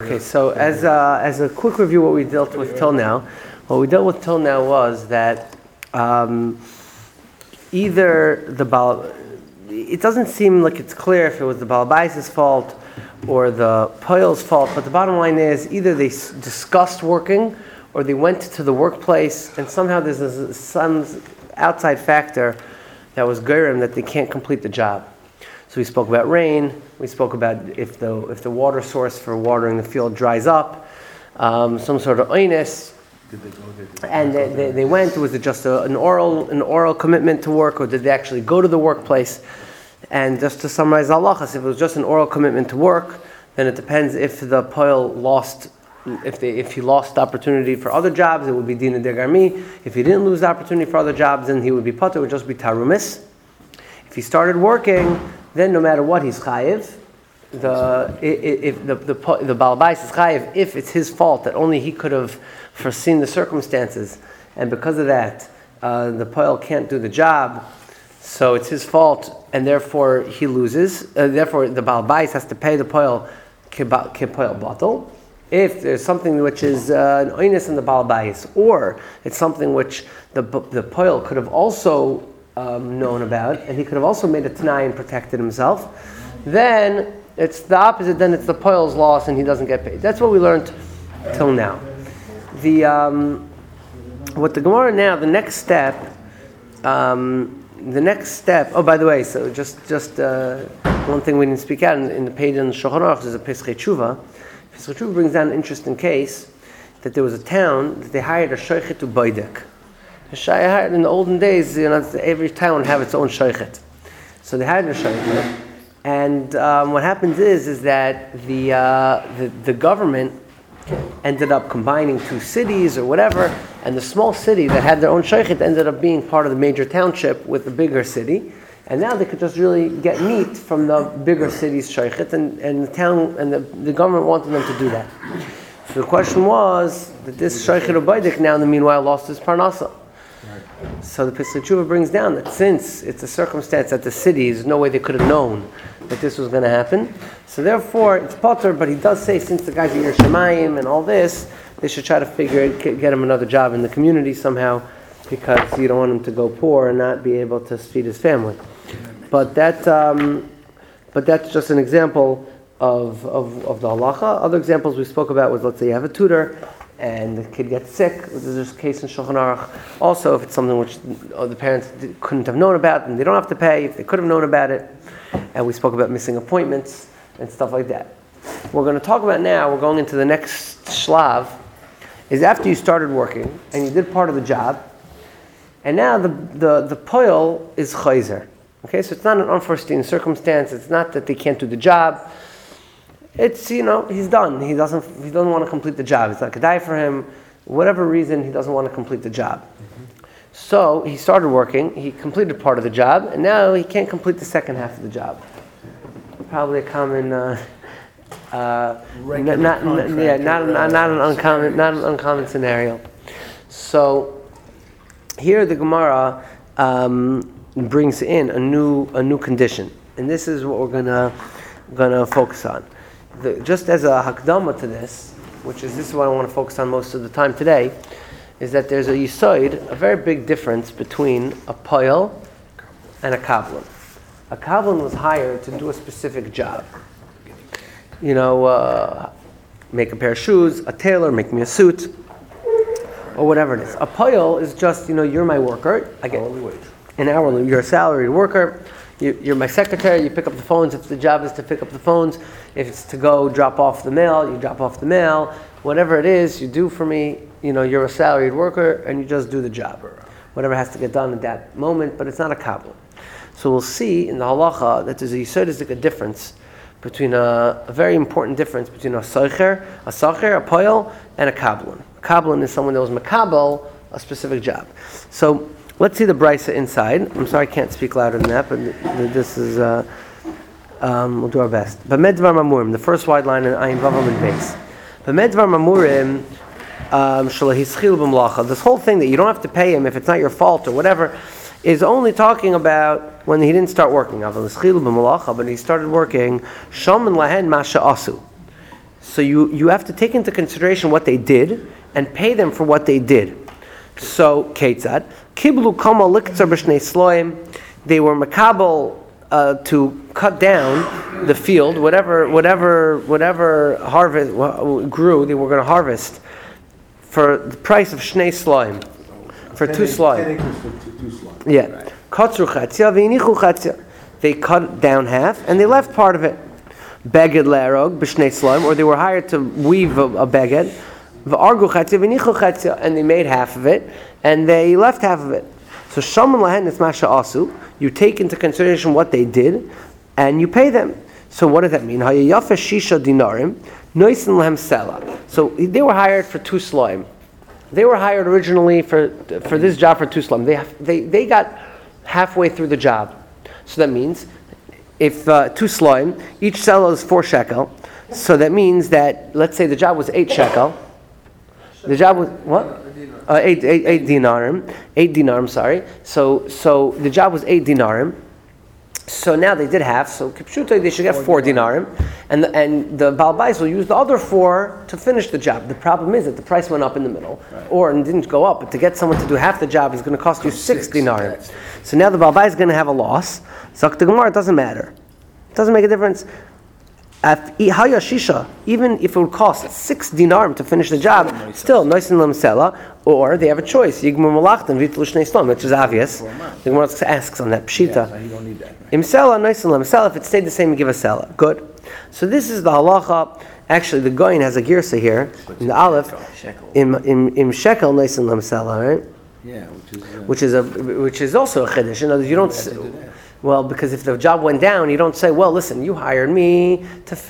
Okay, so as a quick review, what we dealt with till now, was that either it doesn't seem like it's clear if it was the Baal Bais's fault or the Poil's fault, but the bottom line is either they discussed working or they went to the workplace, and somehow there's some outside factor that was Gerim that they can't complete the job. So we spoke about rain. We spoke about if the water source for watering the field dries up, some sort of oinus. Did they go there? And they went. Was it just an oral commitment to work, or did they actually go to the workplace? And just to summarize halachas, if it was just an oral commitment to work, then it depends if the poil lost. If he lost the opportunity for other jobs, it would be dina degarmi. If he didn't lose the opportunity for other jobs, then he would be potter. It would just be tarumis. If he started working, then no matter what, he's chayiv. The Baal Bais is chayiv if it's his fault that only he could have foreseen the circumstances, and because of that, the poil can't do the job, so it's his fault, and therefore he loses. Therefore, the Baal Bais has to pay the poil kepoil bottle. If there's something which is an oinus in the Baal Bais, or it's something which the poil could have also known about, and he could have also made a tanai and protected himself, then it's the opposite. Then it's the poil's loss, and he doesn't get paid. That's what we learned till now. What the Gemara now, the next step. Oh, by the way, so just one thing we didn't speak out in the page in the Shulchan Aruch is a Pesachei Tshuva. Pesachei Tshuva brings down an interesting case that there was a town that they hired a shochet to boidek. In the olden days, every town would have its own shochet. So they hired a shochet, and what happens is that the government ended up combining two cities or whatever, and the small city that had their own shochet ended up being part of the major township with the bigger city, and now they could just really get meat from the bigger city's shochet, and the town and the government wanted them to do that. So the question was that this shochet of Baidik now in the meanwhile lost his parnasa. So the Pesachei Tshuva brings down that since it's a circumstance that the city, there's no way they could have known that this was going to happen. So therefore, it's potter, but he does say since the guys are Yer Shemayim and all this, they should try to get him another job in the community somehow, because you don't want him to go poor and not be able to feed his family. But that's just an example of the halacha. Other examples we spoke about was, let's say you have a tutor, and the kid gets sick. There's a case in Shulchan Aruch. Also, if it's something which the parents couldn't have known about, then they don't have to pay. If they could have known about it, and we spoke about missing appointments and stuff like that. We're going to talk about now. We're going into the next shlav. Is after you started working and you did part of the job, and now the poil is chayzer. Okay, so it's not an unforeseen circumstance. It's not that they can't do the job. It's, he's done. He doesn't want to complete the job. It's not a die for him. Whatever reason, he doesn't want to complete the job. Mm-hmm. So he started working. He completed part of the job, and now he can't complete the second half of the job. Probably a common, not an uncommon scenario. So here the Gemara brings in a new condition, and this is what we're gonna focus on. Just as a hakdama to this, which is what I want to focus on most of the time today, is that there's a yisoid, a very big difference between a poil and a kablan. A kablan was hired to do a specific job. Make a pair of shoes, a tailor, make me a suit, or whatever it is. A poil is just, you're my worker. I get hourly wage. An hourly, you're a salaried worker. You're my secretary, you pick up the phones if the job is to pick up the phones. If it's to go drop off the mail, you drop off the mail. Whatever it is you do for me, you're a salaried worker and you just do the job. Whatever has to get done at that moment, but it's not a kablan. So we'll see in the halacha that there's a yisodistic difference between a very important difference between a sacher, a poil, and a kablan. A kablan is someone that was makabel, a specific job. So let's see the brisa inside. I'm sorry I can't speak louder than that, but this is, we'll do our best. B'med dvar mamurim, the first wide line in Ayin Vavam and Beis. B'med dvar mamurim, shalahischil b'mlacha. This whole thing that you don't have to pay him if it's not your fault or whatever, is only talking about when he didn't start working. But he started working, shaman lahen masha asu. So you have to take into consideration what they did and pay them for what they did. So Ketzad Kiblu Kama Liktzar B'Shnei Sloim, they were makabel to cut down the field, whatever harvest grew, they were going to harvest for the price of Shnei Sloim, for 2 Sloim. Yeah. Katzru Chatzia v'inichu Chatzia. They cut down half and they left part of it. Beged le'arog b'Shnei Sloim, or they were hired to weave a beged. V'argu Chatzia v'inichu Chatzia, and they made half of it and they left half of it. So Shaman lahen is masha asu. You take into consideration what they did, and you pay them. So what does that mean? Hayayafa shisha dinarim, noisin lahem sela. So they were hired for 2 sloim. They were hired originally for this job for 2 sloim. They got halfway through the job. So that means if 2 sloim, each sela is 4 shekel. So that means that, let's say the job was 8 shekel. The job was what? 8 dinarim. 8 dinarim, sorry. So the job was 8 dinarim. So now they did half. So kipshuta, they should get 4 dinarim, and the Baal Bais will use the other 4 to finish the job. The problem is that the price went up in the middle, or it didn't go up. But to get someone to do half the job is going to cost you 6 dinarim. So now the Baal Bais is going to have a loss. So the Gemara, it doesn't matter. It doesn't make a difference. Even if it would cost 6 dinarim to finish the job, still noisin lemsela, or they have a choice, yigmur malachtan vitlu shnei slom, which is obvious. The Gemara asks on that pshita. Imsela noisin lemsela. If it stayed the same, you give a sela. Good. So this is the halacha. Actually, the Goyin has a girsa here in the Aleph. Im shekel noisin lemsela, right? Yeah, which is also a chiddush. In other words, you don't. Well, because if the job went down, you don't say, well, listen, you hired me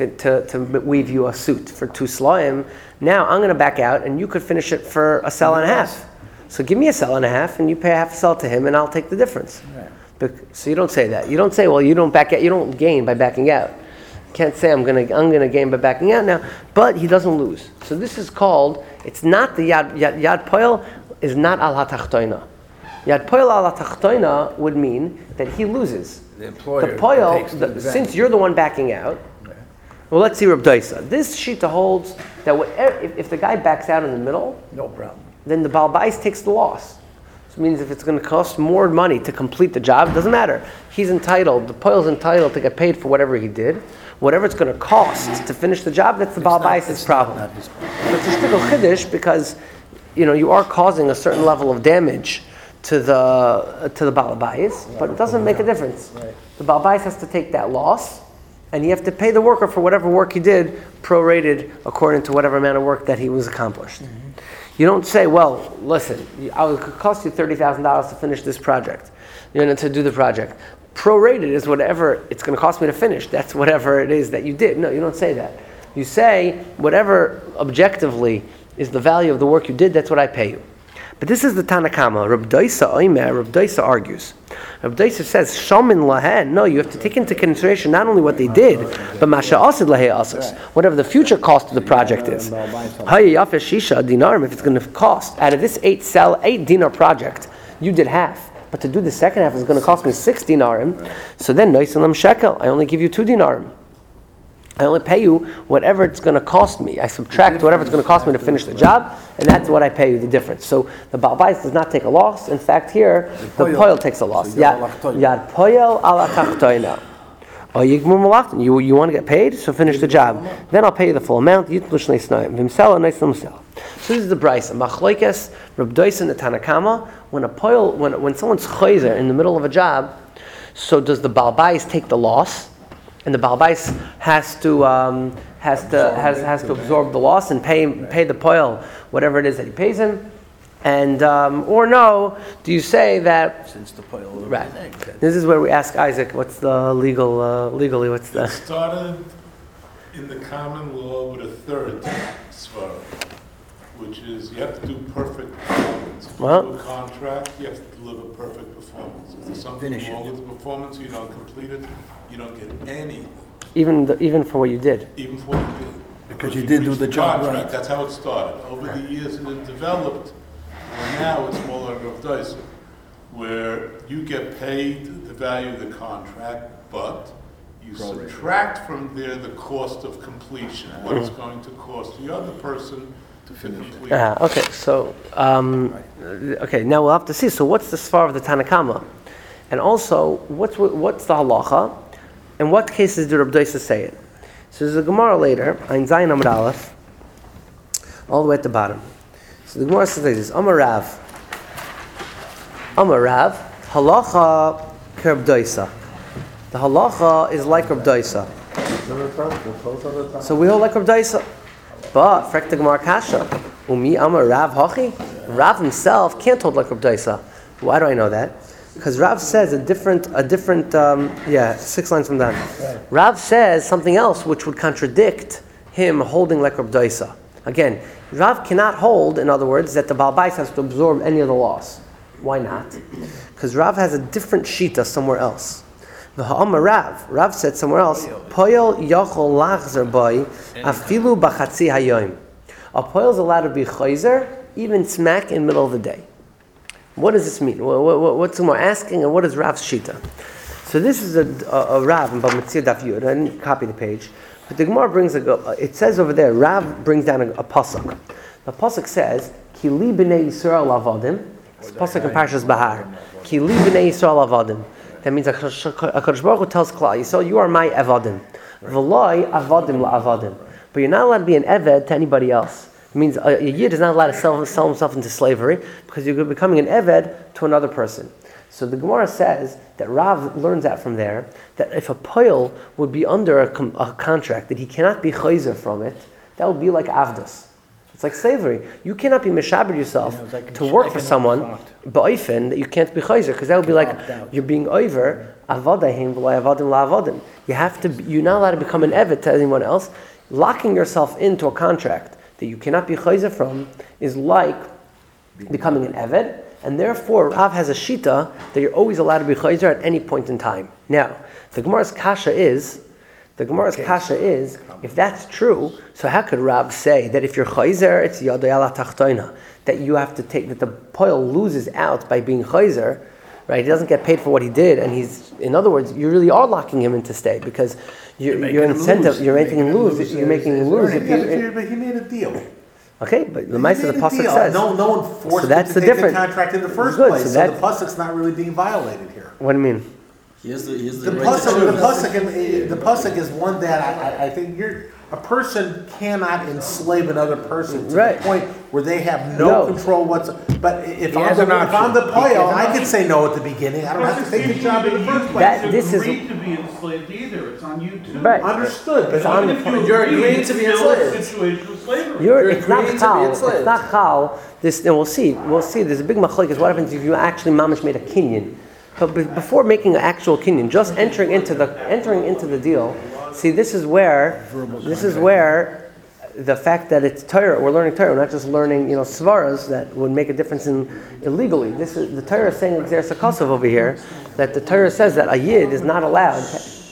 to weave you a suit for 2 sloim. Now I'm going to back out, and you could finish it for a sell and a half. So give me a sell and a half, and you pay half a sell to him, and I'll take the difference. Right. So you don't say that. You don't say, well, you don't back out. You don't gain by backing out. You can't say I'm going to gain by backing out now, but he doesn't lose. So this is called. It's not the yad poel is not al hatachtoina. Yad poel al hatachtoina would mean that he loses. The employer since you're the one backing out. Okay. Well, let's see Reb Daisa. This shita holds that if the guy backs out in the middle, no problem. Then the Baal Bais takes the loss. So it means if it's going to cost more money to complete the job, it doesn't matter. He's entitled. The poil's entitled to get paid for whatever he did. Whatever it's going to cost to finish the job, that's the Baal Bais' problem. But it's a shtickle chiddush because you are causing a certain level of damage to the Baal Bais, but it doesn't make a difference. Right. The Baal Bais has to take that loss, and you have to pay the worker for whatever work he did, prorated according to whatever amount of work that he was accomplished. Mm-hmm. You don't say, well, listen, it could cost you $30,000 to finish this project, to do the project. Prorated is whatever it's going to cost me to finish. That's whatever it is that you did. No, you don't say that. You say, whatever objectively is the value of the work you did, that's what I pay you. But this is the Tanakama. Reb Daisa argues. Reb Daisa says, Shamin lahen. No, you have to take into consideration not only what they did, but masha asid lahei asas, whatever the future cost of the project is. Hayayaf shisha dinarim. If it's going to cost out of this 8 dinar project, you did half. But to do the second half is going to cost me 6 dinarim. So then noisalam shekel. I only give you 2 dinarim. I only pay you whatever it's going to cost me. I subtract whatever it's going to cost me to finish the job, and that's what I pay you, the difference. So the Baal Bais does not take a loss. In fact, here, the poil takes a loss. Yad poil ala tachtoina. You want to get paid? So finish the job. Then I'll pay you the full amount. So this is the brisa. Machlokes, Reb Daisa and the Tanakama. When someone's chayzer in the middle of a job, so does the Baal Bais take the loss? And the Baal Bais has to absorb the loss and pay the poil whatever it is that he pays him, and or no? Do you say that since the poil right? This is where we ask Isaac, what's the legally? What's the? It started in the common law with a third svara, which is you have to do perfect performance. If you do a contract, you have to deliver perfect performance. If there's something wrong with the performance, you don't complete it, you don't get any. Even for what you did. Even for what you did. Because you did do the job right. That's how it started. Over the years it developed, and now it's more like Rav Daisa, where you get paid the value of the contract, but you subtract from there the cost of completion, what it's going to cost the other person to complete. Okay, so okay, now we'll have to see. So what's the svar of the Tanakama, and also what's the halacha, and what cases do Rabbi Doisa say it? So there's a Gemara later, Ein Zayin Amud Aleph, all the way at the bottom. So the Gemara says like this: Amar Rav, halacha kerb Doisa. The halacha is like Rabbi Doisa. So we hold like Rabbi Doisa. But frek the Gemara kasha, umi Amar Rav hachi. Rav himself can't hold like Rabbi Doisa. Why do I know that? Because Rav says a different 6 lines from down. Right. Rav says something else which would contradict him holding like Rabbi Doisa. Again, Rav cannot hold, in other words, that the Baal Bais has to absorb any of the loss. Why not? Because Rav has a different shita somewhere else. Rav said somewhere else, Poyel yachol lachzer boy afilu b'chatzi hayoim. A poyel is allowed to be chayzer even smack in the middle of the day. What does this mean? What's more asking, and what is Rav's shita? So this is a Rav in Bamitzir Daf Yud. I didn't copy the page, but the Gemara brings it says over there, Rav brings down a pasuk. The pasuk says, Ki li b'nei Yisrael lavadim. It's pasuk in Parshas Bahar. Ki li b'nei Yisrael lavadim. That means HaKadosh Baruch Hu tells Klal Yisrael, you are my evadim. V'loi avadim la'avadim. But you're not allowed to be an eved to anybody else. It means a yid is not allowed to sell himself into slavery because you're becoming an eved to another person. So the Gemara says that Rav learns out from there that if a poil would be under a contract that he cannot be chayzer from it, that would be like avdus. It's like slavery. You cannot be meshaber yourself to work for someone ba'ofen that you can't be chayzer, because that would be like you're being over avadahim v'lo avadim la'avadim. You're not allowed to become an eved to anyone else. Locking yourself into a contract that you cannot be chayzer from is like becoming an eved, and therefore Rav has a shita that you're always allowed to be chayzer at any point in time. Now, the Gemara's kasha is, if that's true, so how could Rav say that if you're chayzer, it's yadai ala tachtoina, that you have to take, that the poil loses out by being chayzer, right? He doesn't get paid for what he did, and in other words, you really are locking him into stay, because your incentive, you're making him lose. You're making him lose. But he made a deal. Okay, but the Maisa of the pasuk says no one forced him to take the contract in the first place. So the pasuk's not really being violated here. What do you mean? The pasuk is one that I think a person cannot enslave another person to the point where they have no control whatsoever. But if I'm the poil, I can say no at the beginning. I don't have to take the job in the first place. This is to be enslaved either. It's on you too. Right. Understood. It's on the you're agreeing to be enslaved. Situation of slavery. It's not chal. It's not chal. This, and we'll see. There's a big machlokes. What happens if you actually mamish made a kinyan? But before making an actual kinyan, just entering into the deal. See, this is where the fact that it's Torah, we're learning Torah, we're not just learning, svaras that would make a difference illegally. This is the Torah saying Xer Sakosov over here, that the Torah says that a yid is not allowed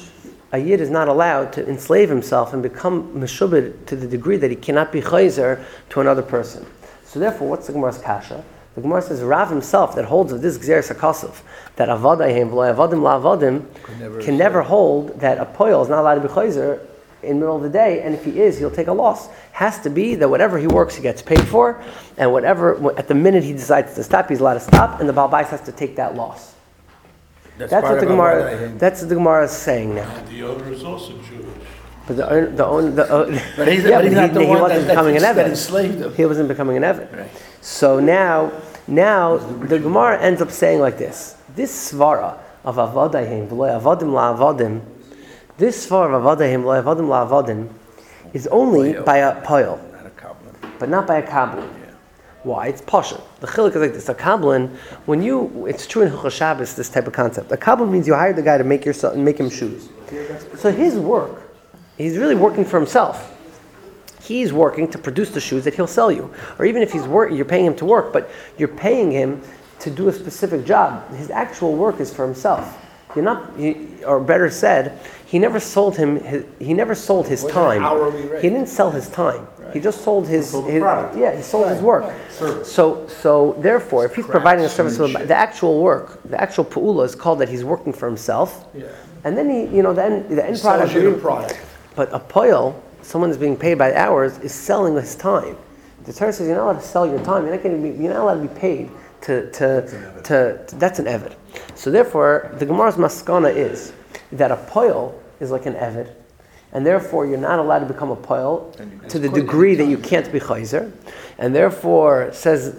to enslave himself and become meshubed to the degree that he cannot be chayzer to another person. So therefore, what's the Gemara's kasha? The Gemara says Rav himself that holds of this Xer Sakosov, that avadahim v'lo avadim la'avadim can never hold that a poil is not allowed to be chayzer in the middle of the day, and if he is, he'll take a loss. Has to be that whatever he works, he gets paid for, and whatever, at the minute he decides to stop, he's allowed to stop, and the Baal Bais has to take that loss. That's what the Gemara. That's what the Gemara is saying now. And the owner is also Jewish. But the owner, but he's not the one wasn't becoming an that eved. enslaved him. He wasn't becoming an eved. Right. So now the Gemara ends up saying like this: this svara of avadahim v'lo avadim la'avadim, this svara of avadahim v'lo avadim la'avadim is only by a poil, but not by a kabbalah. Why? It's pasha. The chiluk is like this. A kabbalah, it's true in Hilchos Shabbos, this type of concept. A kabbalah means you hire the guy to make him shoes. So his work, he's really working for himself. He's working to produce the shoes that he'll sell you. Or even if you're paying him to work, but you're paying him to do a specific job. His actual work is for himself. Or better said, he never sold his time. He didn't sell his time. Right. He just sold his product. He sold his work. Right. So therefore, if he's providing a service, the actual work, the actual pu'ula is called that he's working for himself. Yeah. and then the end Sells product. you the product. But a poil, someone is being paid by the hours, is selling his time. The Torah says you're not allowed to sell your time. You're not allowed to be paid that's an eved. So therefore, the Gemara's maskana is that a poil is like an eved, and therefore you're not allowed to become a poil to the degree that you can't be chayzer, and therefore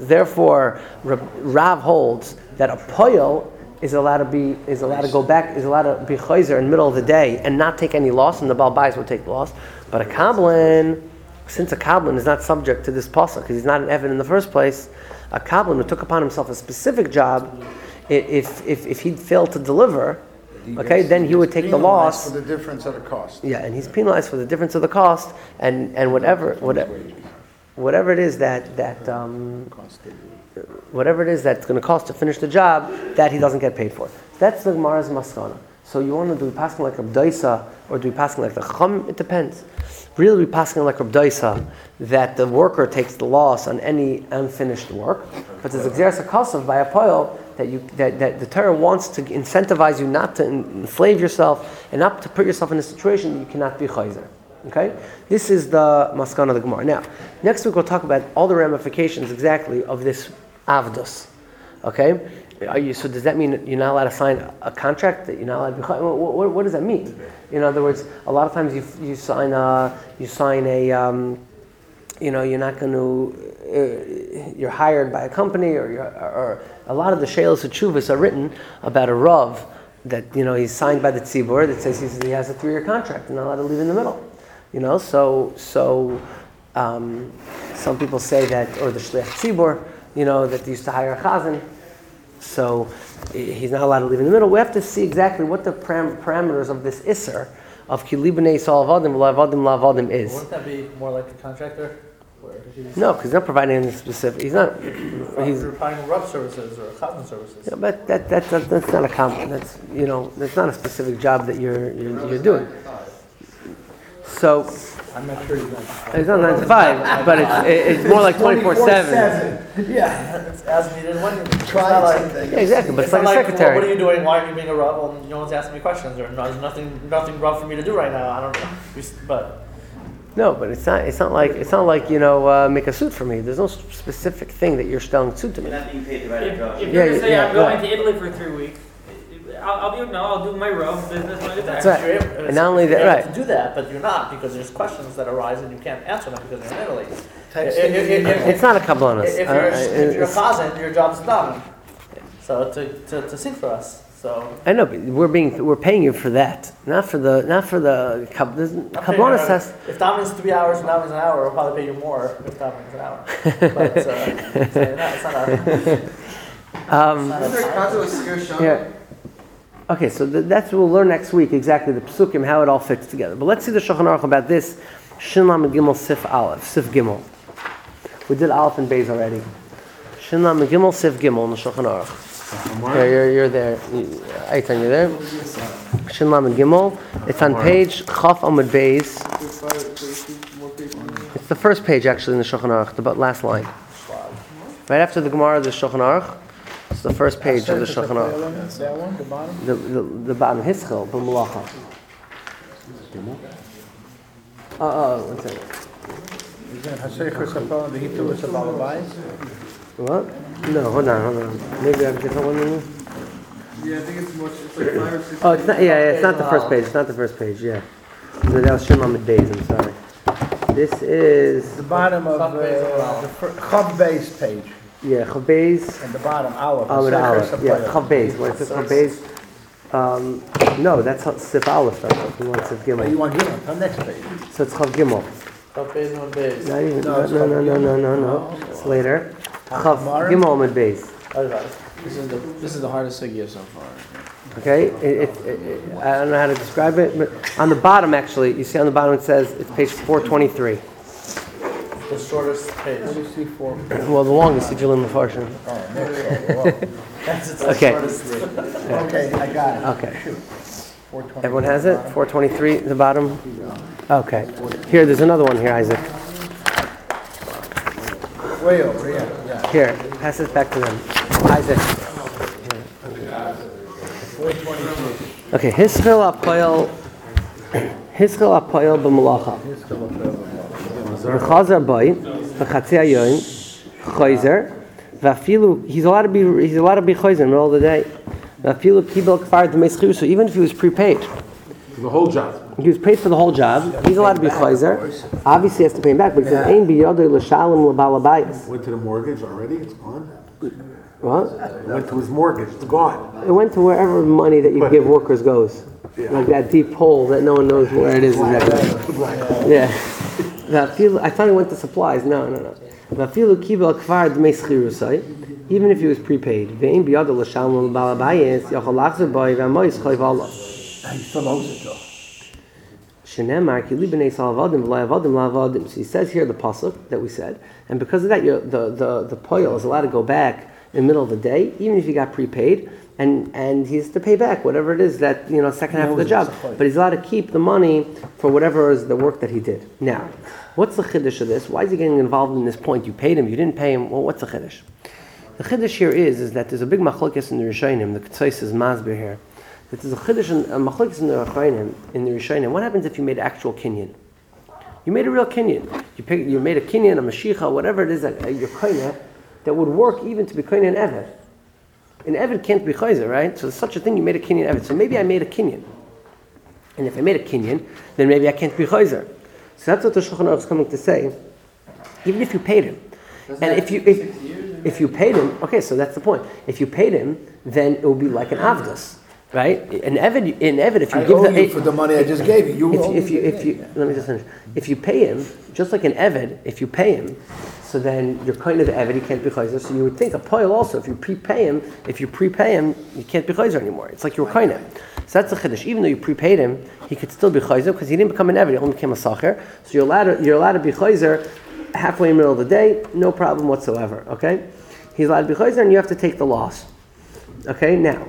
Rav holds that a poil is allowed to go back, is allowed to be chayzer in the middle of the day and not take any loss, and the Baal Bayis will take loss. But a kablan, since a kablan is not subject to this pasuk because he's not an eved in the first place, a kablan who took upon himself a specific job, if he'd failed to deliver, okay, then he would take the loss for the difference of the cost. Yeah, and he's penalized for the difference of the cost, and whatever it is whatever it is that's going to cost to finish the job, that he doesn't get paid for. That's the Gemara's maskana. So you want to do passing like Reb Daisa, or do passing like the Chacham? It depends. Really, we passing like Reb Daisa, that the worker takes the loss on any unfinished work. But there's Xeris HaKasav by a poil that the Torah wants to incentivize you not to enslave yourself and not to put yourself in a situation that you cannot be chayzer. Okay? This is the maskana of the Gemara. Now, next week we'll talk about all the ramifications exactly of this avdus. Okay? So does that mean that you're not allowed to sign a contract that you're not allowed to be chayzer? What does that mean? In other words, a lot of times you sign a you're not going to, you're hired by a company, or a lot of the Sheilas Hachuvas are written about a Rav that, he's signed by the Tzibur that says he has a 3-year contract and not allowed to leave in the middle. So some people say that, or the Shliach Tzibur, that they used to hire a Chazan, so he's not allowed to leave in the middle. We have to see exactly what the parameters of this Isser of Ki Li B'nei Yisrael Avadim La'avadim La'avadim is. Wouldn't that be more like a contractor? No, because he's not providing anything specific. He's providing Rav services or Chazan services. Yeah, but that's not a compliment. That's not a specific job that you're doing. So I'm not sure he's it's not 9 to 5, but it's more like 24/7. Yeah, it's as needed when you try something. Yeah, exactly. But it's like a well, secretary. what are you doing? Why are you being a Rav? Well, no one's asking me questions, or there's nothing Rav for me to do right now. I don't know. But. No, but it's not like make a suit for me. There's no specific thing that you're selling suit to me. You're not being paid to write a job. If you're going to say I'm going to Italy for 3 weeks, I'll do my Rav business when I get there. That's right. And not only that, right? To do that, but you're not, because there's questions that arise and you can't answer them because you're in Italy. It's not a kabbalah. If you're a chazan, your job's done. So to sing for us. So I know, but we're paying you for that, not for the kabbalah says. If Dominic's 3 hours and Dominic's an hour, we'll probably pay you more if Dominic's an hour. But it's not yeah. Okay, so that's what we'll learn next week, exactly the psukim, how it all fits together. But let's see the Shulchan Aruch about this. Shin Lamed Gimel Sif Aleph, Sif Gimel. We did Aleph and Beis already. Shin Lamed Gimel Sif Gimel in the Shulchan Aruch. You're there. Eitan, you're there. Shin Lamed Gimel. It's on page Chaf Amud Beis. It's the first page actually in the Shulchan Aruch, the last line. Right after the Gemara, the Shulchan Aruch. It's the first page of the Shulchan Aruch. That one, the bottom? The bottom, Hischel, B'Malacha. One second. Is that Haseichus Hafal, the Hitu is Hafal Bayis? What? No, hold on. Maybe I have a different one than you? Yeah, I think it's like 5 or 6. Oh, it's not. Yeah, it's not the first page. It's not the first page. Yeah, no, that was Shin Lamed Beis. I'm sorry. This is The bottom of the Chav Beis page. Yeah, Chav Beis. And the bottom, Aleph. Aleph. Yeah, Chav Beis. What is it? Chav Beis. No, that's Sif Aleph. That's what you want Sif Gimel. You want Gimel? Come next page. So it's Chav Gimel. Chav Beis on Beis. Not even. No. It's later. Chav Gimel Amud Beis. This is the hardest sugya so far. Okay, I don't know how to describe it, but on the bottom, actually, you see on the bottom it says it's page 423. The shortest page. Well, the longest, Sijil Mefarshim. That's its Okay. shortest. Okay, I got it. Okay. Shoot. 420. Everyone has it? 423 at the bottom? Okay. Here, there's another one here, Isaac. Way over, yeah. Here, pass this back to them. Isaac. 423. Okay, Hischel Apoyel b'malacha. V'chazer boy, v'chatzi hayoyim, chayzer, v'afilu, he's allowed to be chayzer in the middle of the day. V'afilu kibel kfar d'mei schir, so even if he was prepaid, For the whole job. he was paid for the whole job, he's allowed to be chayzer. Obviously he has to pay him back, but he says, ein biyodei l'shalom l'bal habayis. Went to the mortgage already, it's gone. What? It went to his mortgage, it's gone. It went to wherever money that you give workers goes. Like that deep hole that no one knows where it is exactly. Yeah. I thought it went to supplies. No. Even if he was prepaid. He still owes it though. So he says here the pasuk that we said, and because of that, the poil is allowed to go back in the middle of the day, even if he got prepaid, and he has to pay back whatever it is that second half of the job. But he's allowed to keep the money for whatever is the work that he did. Now, what's the chiddush of this? Why is he getting involved in this point? You paid him, you didn't pay him. Well, what's the chiddush? The chiddush here is that there's a big machlokes in the Rishonim. The Ketzos is masbir here. That there's a chiddush a machlokes in the Rishonim. What happens if you made actual kinyan? You made a real kinyan. You made a kinyan, a mashicha, whatever it is that you're koineh, that would work even to be koineh an eved. An eved can't be chayzer, right? So there's such a thing, you made a kinyan eved. So maybe I made a kinyan. And if I made a kinyan, then maybe I can't be chayzer. So that's what the Shulchan Aruch is coming to say. Even if you paid him. And if you paid him, okay, so that's the point. If you paid him, then it will be like an avdus. Right? An eved, if you give you for the money I just gave you. If you let me just finish. If you pay him, just like an eved, if you pay him, so then you're kind of the eved, he can't be chayzer. So you would think a poil also, if you prepay him, you can't be chayzer anymore. It's like you were kind of. So that's the chiddush. Even though you prepaid him, he could still be chayzer because he didn't become an eved, he only became a sacher. So you're allowed to be chayzer halfway in the middle of the day, no problem whatsoever. Okay, he's allowed to be chayzer, and you have to take the loss. Okay, now.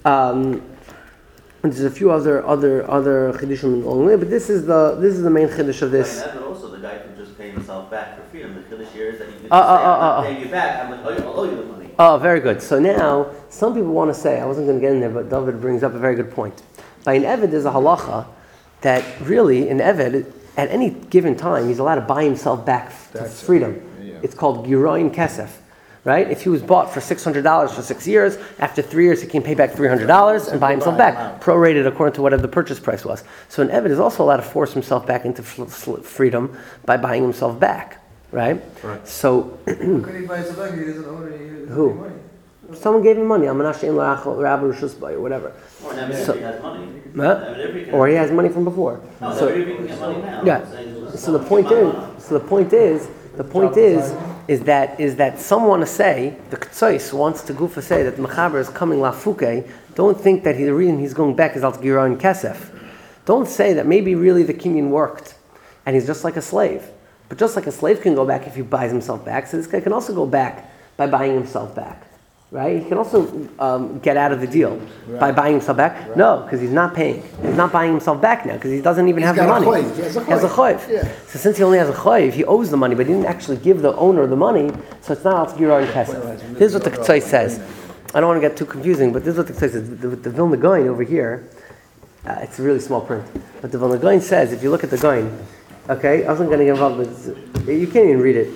There's a few other chiddushim along the way, but this is the main chiddush of this. But also the guy can just pay himself back for freedom. The chiddush here is that you can say, I'm not paying you back. I'll owe you the money. Oh, very good. So now some people want to say, I wasn't going to get in there, but David brings up a very good point. By an eved, there's a halacha that really an eved at any given time he's allowed to buy himself back to freedom. Yeah. It's called giroin kesef. Right? If he was bought for $600 for 6 years, after 3 years he can pay back $300 and buy himself back, prorated according to whatever the purchase price was. So an eved is also allowed to force himself back into freedom by buying himself back. Right? So Could he buy himself back if he doesn't own it? Who? Someone gave him money. or whatever. Or an eved if he has money. Or he has money from before. So he can get money now. Yeah. So the point is that some want to say, the Ketzos wants to goof say that the Mechaber is coming lafuke. Don't think that the reason he's going back is al giron kesef. Don't say that maybe really the kinyan worked and he's just like a slave. But just like a slave can go back if he buys himself back, so this guy can also go back by buying himself back. Right? He can also get out of the deal by buying himself back. Right. No, because he's not paying. He's not buying himself back now because he doesn't even have the money. He has a chayv. Yeah. So since he only has a chayv, he owes the money, but he didn't actually give the owner the money, so it's not al giron kesef. This is what the Ketzos says. I don't want to get too confusing, but this is what the Ketzos says. The Vilna Gaon over here, it's a really small print, but the Vilna Gaon says, if you look at the Gaon, okay, I wasn't going to get involved with you can't even read it.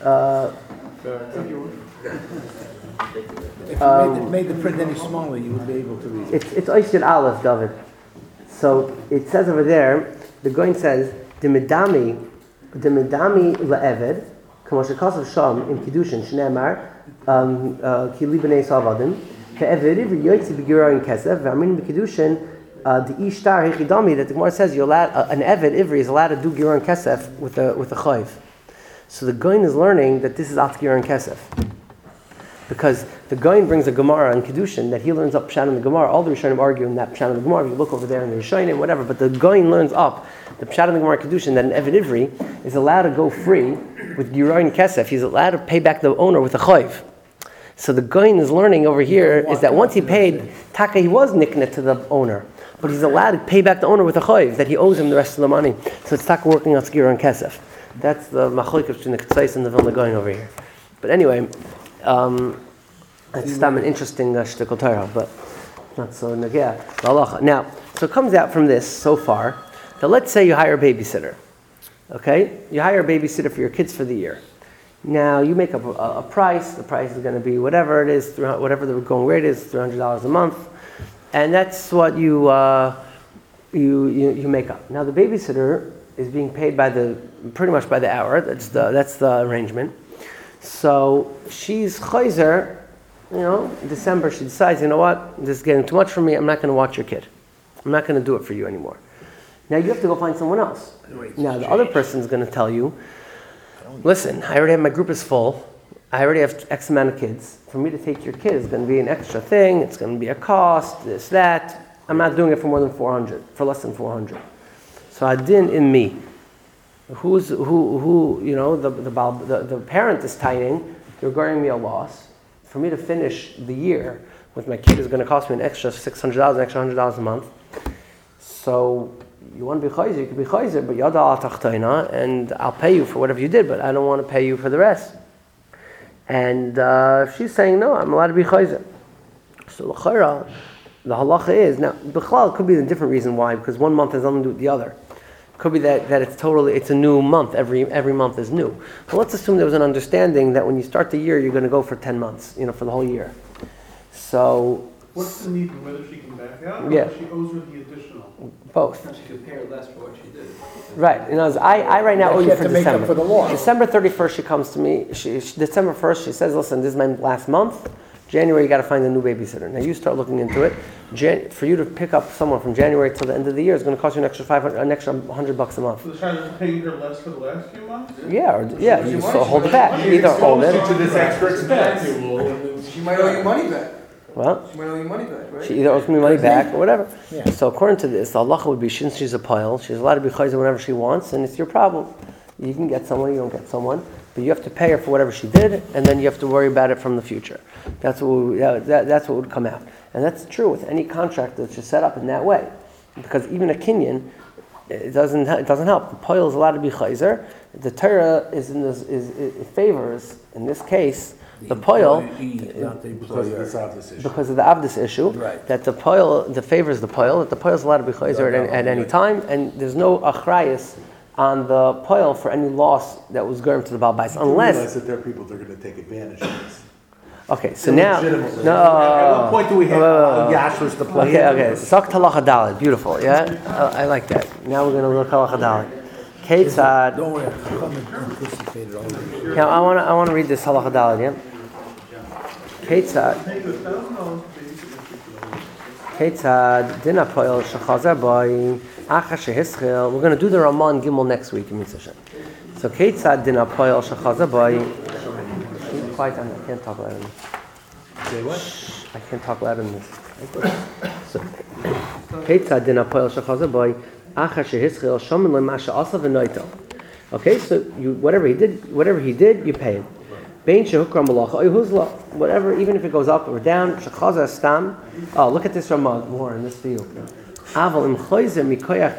If you made the print any smaller, you would be able to read it. It's Oishid Aleph, David. So it says over there, the Goin says, Dimidami la'eved, Kamoshakasav Sham in Kiddushin, Shneemar, Ki li b'nei Savadim, Ke'eved ivri yoytzi b'gira in Kesef, V'amin b'Kiddushin, the Ishtar Hechidami, that the Gemara says you're allowed, an Eved Ivri is allowed to do Giron Kesef with a chayv. So the Goin is learning that this is At Giron Kesef. Because the Goin brings a Gemara in Kiddushin that he learns up Pshat in the Gemara. All the Rishonim argue in that Pshat in the Gemara. If you look over there in the Rishonim, whatever. But the Goin learns up the Pshat in the Gemara Kiddushin that an Eved Ivri is allowed to go free with Giron Kesef. He's allowed to pay back the owner with a chayv. So the Goin is learning over here is that once he paid, Taka, he was niknet to the owner. But he's allowed to pay back the owner with a chayv, that he owes him the rest of the money. So it's Taka working on Giron Kesef. That's the machlokes between the Ketzos and the Vilna Gaon over here. But anyway, it's an interesting shtickle Torah, but Not so nagea. Halacha. Now, so it comes out from this so far that let's say you hire a babysitter. Okay? You hire a babysitter for your kids for the year. Now, you make up a price. The price is going to be whatever it is, whatever the going rate is, $300 a month. And that's what you make up. Now, the babysitter is being paid pretty much by the hour. That's the arrangement. So she's chayzer, December she decides, you know what, this is getting too much for me, I'm not going to watch your kid. I'm not going to do it for you anymore. Now you have to go find someone else. Now the other person's going to tell you, listen, I already have, my group is full, I already have X amount of kids. For me to take your kid is going to be an extra thing, it's going to be a cost, this, that. I'm not doing it for more than 400, for less than 400. So adin in me. The parent is tying, you're regarding me a loss. For me to finish the year with my kid is going to cost me an extra $600, an extra $100 a month. So you want to be chayzer, you can be chayzer, but yada al tachtoina, and I'll pay you for whatever you did, but I don't want to pay you for the rest. And she's saying, no, I'm allowed to be chayzer. So l'chayra, the halacha is, now, b'chlal could be a different reason why, because one month has nothing to do with the other. Could be that it's a new month. Every month is new. But let's assume there was an understanding that when you start the year, you're going to go for 10 months, for the whole year. So what's the need for whether she can back out or yeah. she owes her the additional? Both. She could pay her less for what she did. Right. I right now owe you for to make up December. for the loss. December 31st, she comes to me. December 1st, she says, listen, this is my last month. January, you got to find a new babysitter. Now you start looking into it. For you to pick up someone from January till the end of the year is going to cost you an extra $100 a month. So the child is paying her less for the last few months? Yeah, you just hold it back. Either hold it. To this extra expense. She might owe you money back. Well, She might owe you money back, right? she either owes me money back or whatever. Yeah. So according to this, the halacha would be since she's a pile, she's allowed to be chayzer whenever she wants, and it's your problem. You can get someone, you don't get someone, but you have to pay her for whatever she did, and then you have to worry about it from the future. That's what would come out, and that's true with any contract that's just set up in that way, because even a kinyan, it doesn't help. The pile is allowed to be chayzer. The Torah it favors in this case. The poil, because of the avdus issue, Right. that the poil, the favors the poil, that the poil is allowed to be chayzer at any time, and there's no achrayus on the poil for any loss that was going to the Baal Bais, unless. that there are people that are going to take advantage of this. Okay, so now, At what point do we have Yashers to play? Okay. Sak talacha daled, beautiful. Yeah, I like that. Now we're going to look talacha daled. Ketzad. Don't worry, I'm anticipated already. Yeah, I want to read this halacha daled. Yeah. Ketzad dina poil shechazer boy acha shehischil. We're going to do the Raman Gimel next week in Mitzvah. So Ketzad dina poil shechazer boy. Quiet down. I can't talk loud in this. Say what? I can't talk loud in this. So Ketzad dina poil shechazer boy acha shehischil shomin lemasha asa v'noito. Okay, so whatever he did, you pay him. Whatever, even if it goes up or down, oh, look at this Ramah more in this view. Let's say the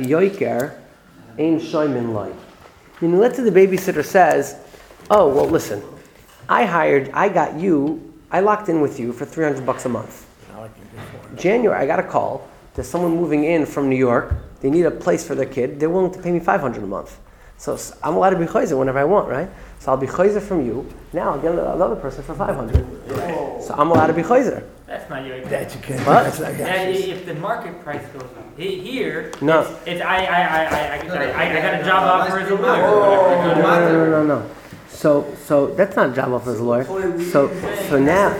babysitter says, oh, well, listen, I locked in with you for $300 a month. January, I got a call. There's someone moving in from New York. They need a place for their kid. They're willing to pay me $500 a month. So I'm allowed to be chayzer whenever I want, right? So I'll be chayzer from you. Now I'll get another person for $500. So I'm allowed to be chayzer. That's not your That you can't. What? That's not If the market price goes up, here, No. it's I got a job offer as a lawyer. or whatever. No. So that's not a job offer as a lawyer. So now,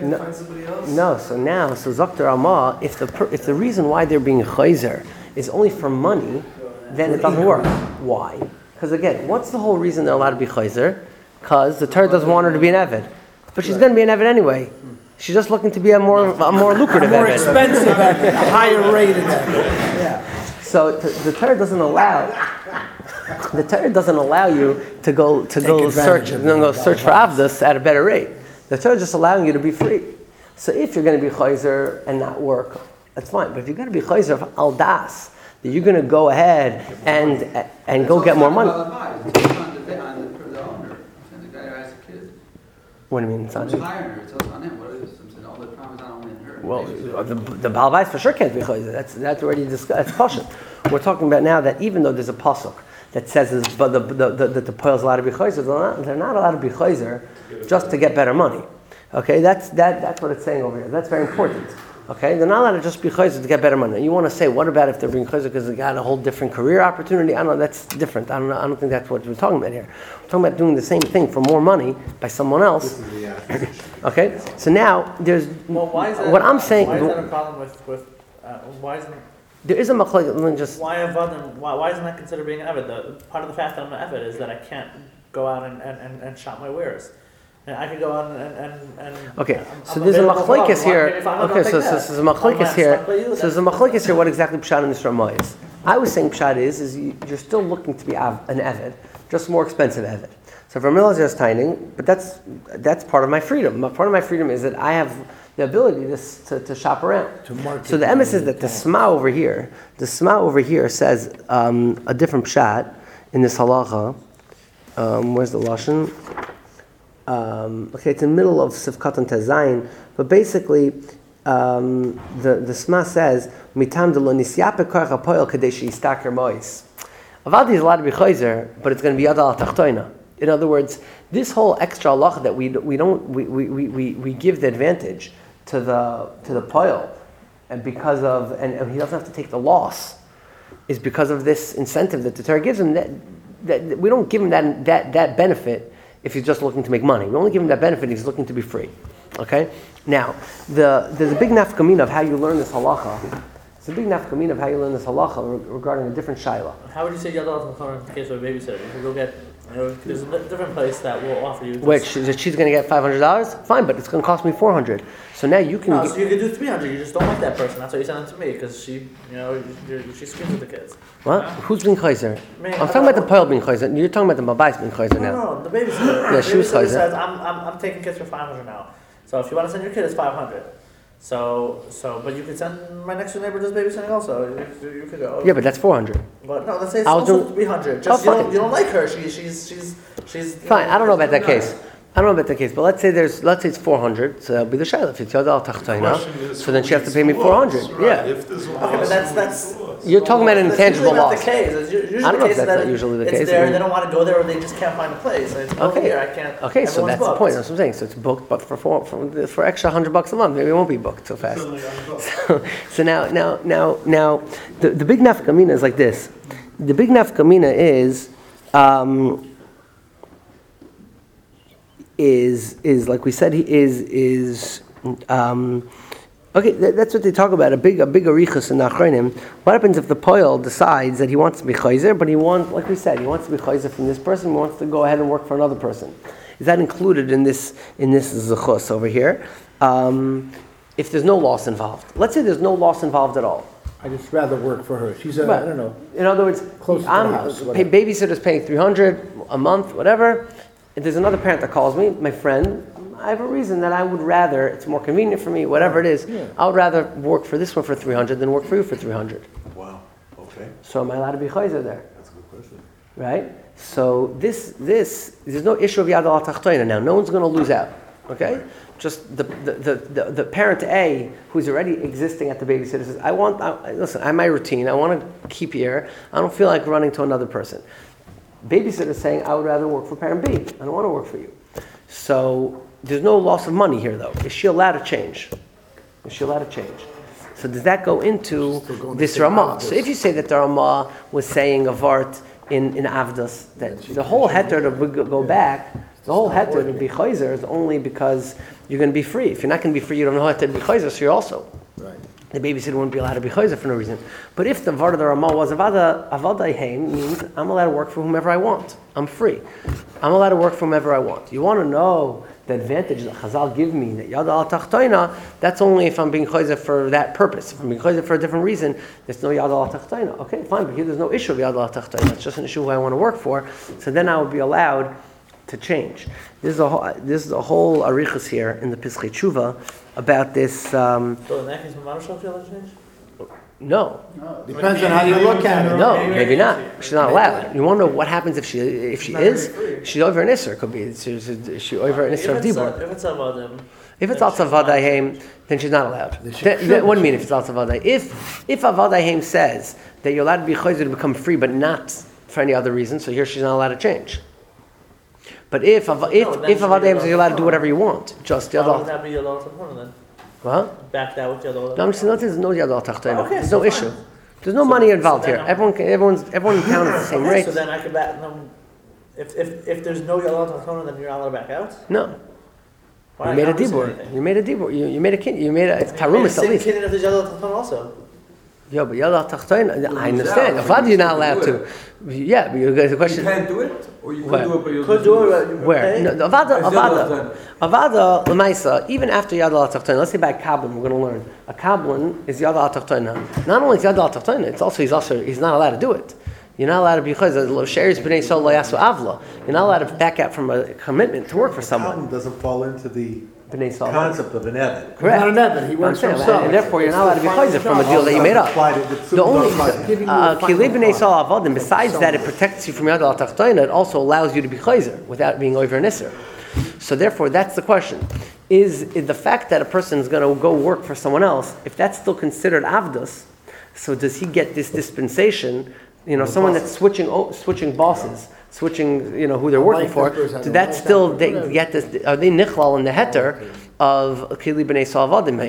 so Dr. Amah, if the reason why they're being chayzer is only for money, then it doesn't work. Why? Because again, what's the whole reason they're allowed to be chayzer? Because the Torah doesn't want her to be an eved, but she's going to be an eved anyway. She's just looking to be a more lucrative More eved. expensive at a higher rate than that. Yeah. So the Torah doesn't allow. The Torah doesn't allow you to go search for avdus at a better rate. The Torah is just allowing you to be free. So if you're going to be chayzer and not work, that's fine. But if you're going to be chayzer of al das, that you're going to go ahead and go get more money. It's on the owner, and the guy who has the kid. What do you mean? It's on Who's hiring her? It's on him. What is it? All the time is not only in her. Well, the Baal Bais for sure can't be chayzer. That's already discussed. That's caution. We're talking about now that even though there's a pasuk that says that the poil's allowed to be chayzer, they're not allowed to be chayzer just to get better money. Okay, that's what it's saying over here. That's very important. Okay, they're not allowed to just be chayzer to get better money. You want to say, what about if they're being chayzer because they got a whole different career opportunity? I don't know. That's different. I don't think that's what we're talking about here. We're talking about doing the same thing for more money by someone else. Okay, so now there's why is that, what I'm saying. Why is that a problem with why isn't there is a machlokes? Just why isn't that considered being an eved? Part of the fact that I'm an eved is that I can't go out and shop my wares. And I could go on and okay. So there's a machlokes here. Okay, so there's a machlokes here. So there's a machlokes here. What exactly pshat in this Ramah is? I was saying pshat is you're still looking to be an eved, just more expensive eved. So for Milazar is tining, but that's part of my freedom. Part of my freedom is that I have the ability to shop around. So the emes is that the Sma over here says a different pshat in this halacha. Where's the lashon? Okay, it's in the middle of Sivkat and Tezayin, but basically the Sma says mitam de lo nisyape koach hapoel kadesh yistaker mois. Avadi is allowed to be chayzer, but it's going to be yad al tachtoina. In other words, this whole extra halacha that we give the advantage to the poil, and because of and he doesn't have to take the loss, is because of this incentive that the Torah gives him. That we don't give him that benefit if he's just looking to make money. We only give him that benefit if he's looking to be free. Okay? Now, there's a big nafkamina of how you learn this halacha. It's a big nafkamina of how you learn this halacha regarding a different shaila. How would you say yadal in the case of a babysitter? You could go get, there's a different place that will offer you. Wait, she's going to get $500? Fine, but it's going to cost me $400. So now you can. So you can do $300. You just don't like that person. That's why you send it to me because she screams with the kids. What? Who's being chayzer? I'm talking about the poil being chayzer. You're talking about the mabais being chayzer now. No, the babysitter. Yeah, she was chayzer. Says I'm taking kids for $500 now. So if you want to send your kid, it's $500. So, but you could send my next door neighbor does babysitting also. You could go. Yeah, but that's $400. But no, let's say it's also $300. Just you don't like her. She's fine. I don't know about that case. But let's say it's 400. So that'll be the shayla. If it's yad al tachtoina, so then she has to pay me 400. Right. Yeah. If there's a okay, but that's. You're talking about an intangible loss. The case. It's usually I don't know the if case that's not usually the case. It's there, they don't want to go there, or they just can't find a place. And it's okay. Here, I can't. Okay, so that's booked. the point. That's what I'm saying. So it's booked, but for extra $100 a month, maybe it won't be booked so fast. So now, the big nafkamina is like this. The big nafkamina is like we said, okay, that's what they talk about. A big arichas in Achronim. What happens if the poil decides that he wants to be chayzer, but he wants to be chayzer from this person, he wants to go ahead and work for another person? Is that included in this zechus over here? If there's no loss involved. Let's say there's no loss involved at all. I just rather work for her. She's I don't know. In other words, close to the house. Babysitter's paying $300 a month, whatever. If there's another parent that calls me, my friend, I have a reason that I would rather, it's more convenient for me, whatever it is, I would rather work for this one for $300 than work for you for $300. Wow. Okay. So am I allowed to be chayzer there? That's a good question. Right? So there's no issue of yad al tachtoina now. No one's going to lose out. Okay? Right. Just the parent A who's already existing at the babysitter says, listen, I have my routine. I want to keep here. I don't feel like running to another person. Babysitter saying, I would rather work for parent B. I don't want to work for you. So there's no loss of money here, though. Is she allowed to change? So does that go into this Ramah? So if you say that the Ramah was saying a vart in Avdas, that the whole heter to go back, the whole heter to be chayzer is only because you're going to be free. If you're not going to be free, you don't know how to be chayzer, so you're also. Right. The babysitter wouldn't be allowed to be chayzer for no reason. But if the vart of the Ramah was avadayheim, means I'm allowed to work for whomever I want. I'm free. I'm allowed to work for whomever I want. You want to know the advantage that Chazal give me, that yad al tachtoina, that's only if I'm being chayzer for that purpose. If I'm being chayzer for a different reason, there's no yad al tachtoina. Okay, fine, but here there's no issue of yad al tachtoina. It's just an issue who I want to work for. So then I would be allowed to change. This is a whole arichas here in the Pischei Tshuva about this. So in that case, Mamash shall feel change? No. Depends on how you look at it. No, maybe not. She's not allowed. You want to know what happens if she is? She's over an isser. Could be she over an isser of dibur. If it's avodim. If it's also vadayim, then she's not allowed. What do you mean if it's also vadayim? If avadayim says that you're allowed to be chayzer to become free, but not for any other reason, so here she's not allowed to change. But if avadayim says you're allowed to do whatever you want, just Why yadal. would that be yadal tachtonim then? What? Back that with yadal. No, I'm just saying there's no yadal tachtonim. Okay, There's no fine. issue. There's no money involved here. Everyone in town is the same Okay, rate. so then I can back. No, if there's no yadal tachtonim, then you're not allowed to back out. No. Why You made a not dibur. anything? You made a dibur. You made a kin. You made a. It's tarumas at Same least. kinyan if there's yadal tachtonim also. Yeah, but yadal tachtoin. I understand. Avad, you're not allowed to. Yeah, but the You question. can't do it, or you Where? could do it, but you Could do it. Where? No, Avada, It's Lamaisa, even after Yadal Tachtoin, let's say by Kablan, we're going to learn. A Kablan is Yadal Tachtoin. Not only is Yadal Tachtoin, it's also he's not allowed to do it. You're not allowed to be chayzer. Sheris b'nei sol lo yasu avla. You're not allowed to back out from a commitment to work for someone. Problem doesn't fall into the B'nei sol. concept of an Evan. Correct. Not an Evan, he works for I'm saying, himself. and therefore you're not allowed to be chayzer from a deal that you made up. The only kilei b'nei sol avodim. Besides that, it protects you from Yadal Tachtoin. It also allows you to be chayzer without being over an isser. So therefore, that's the question. Is the fact that a person is going to go work for someone else, if that's still considered avdus, so does he get this dispensation? Someone that's switching bosses, switching, who they're working for. Do that still they get this? Are they nichlal in the heter of kili b'nei salavadim?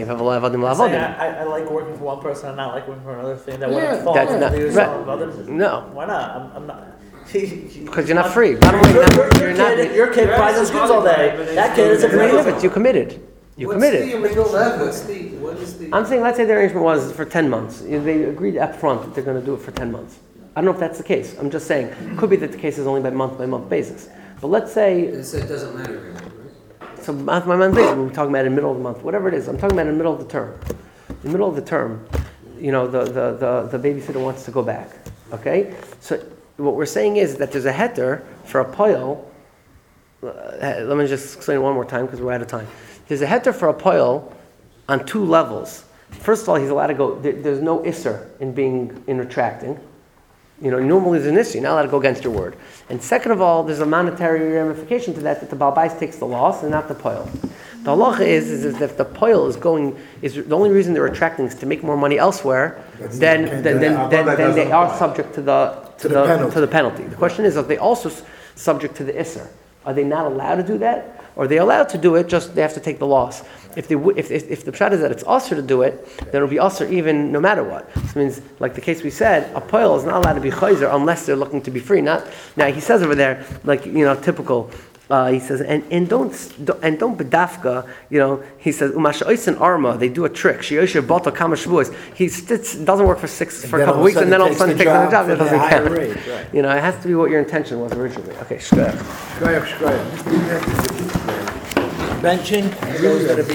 I like working for one person and not like working for another thing. That wouldn't fall That's into not the right. No, Why not? I'm not. because you're not free. Not only you're not. Your kid cries on screens all day. That kid is a free. You committed. You committed. What is the? I'm saying, let's say the arrangement was for 10 months. They agreed up front that they're going to do it for 10 months. I don't know if that's the case. I'm just saying, it could be that the case is only by month basis. But let's say, It doesn't matter really, right? so month by month basis, we're talking about in the middle of the month, whatever it is. I'm talking about in the middle of the term. In the middle of the term, the babysitter wants to go back. Okay? So what we're saying is that there's a heter for a poil. Let me just explain it one more time because we're out of time. There's a heter for a poil on two levels. First of all, he's allowed to go. There's no isser in retracting. Normally there's an issue. You're not allowed to go against your word. And second of all, there's a monetary ramification to that the Baal Bais takes the loss and not the poil. The halacha is that if the poil is the only reason they're retracting is to make more money elsewhere, then they are subject to the penalty. The question is, are they also subject to the isser? Are they not allowed to do that? Or are they allowed to do it, just they have to take the loss? If the pshat is that it's usher to do it, then it'll be usher even no matter what. This means, like the case we said, a poil is not allowed to be chayzer unless they're looking to be free. Now he says over there, typical. He says, and don't bedafka. He says umasha oisen arma. They do a trick. She yosher bata kama shvuos. He doesn't work for a couple weeks, and then all of a sudden takes another job. It doesn't count. It has to be what your intention was originally. Okay, shkoyach. Benching, those that are being